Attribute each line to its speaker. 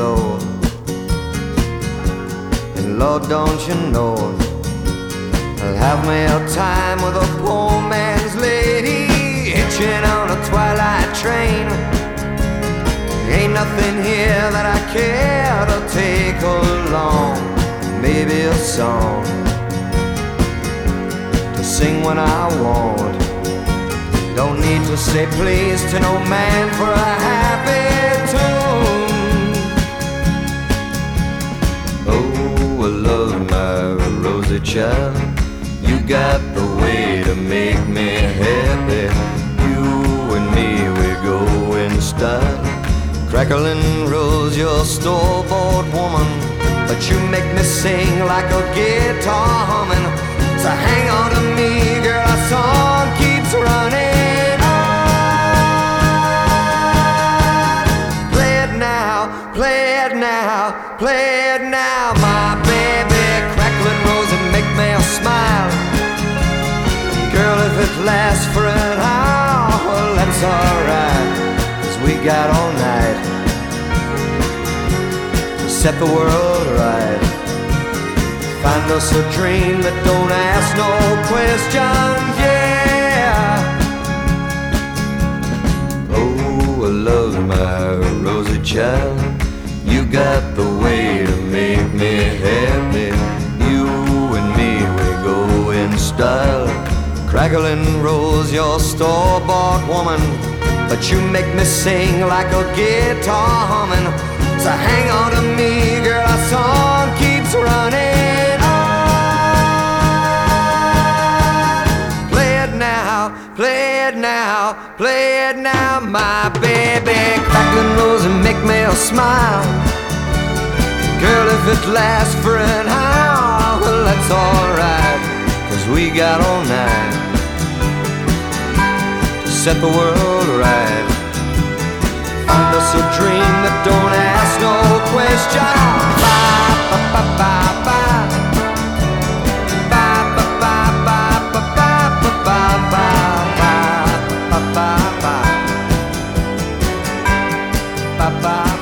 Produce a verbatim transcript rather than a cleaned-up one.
Speaker 1: slow. And Lord, don't you know, I'll have me a time with a poor man's lady, hitching on a twilight train. Ain't nothing here that I care to take along. Maybe a song to sing when I want. Don't need to say please to no man for a happy tune. Oh, I love my rosy child. You got the way to make me happy. You and me, we go in style. Crackling rose, you're store-bought woman, but you make me sing like a guitar humming. So hang on to me, girl, our song keeps running on. Play it now, play it now, play it now, my baby. Crackling rose and make me smile. Girl, if it lasts for an hour, well, that's alright, 'cause we got all night to set the world right. Find us a dream that don't ask no questions, yeah. Oh, I love my rosy child. You got the way to make me happy. You and me, we go in style. Crackling rose, you're store-bought woman, but you make me sing like a guitar humming. So hang on to me, girl, our song keeps running on. Play it now, play it now, play it now, my baby. Crackling rose and make me smile. Girl, if it lasts for an hour, well, that's alright, 'cause we got all night to set the world right. Find us a dream that don't ask no question. Bye, bye, bye, bye, bye. Bye, bye, bye, bye, bye, bye, bye, bye, bye, bye, bye, bye, bye, bye.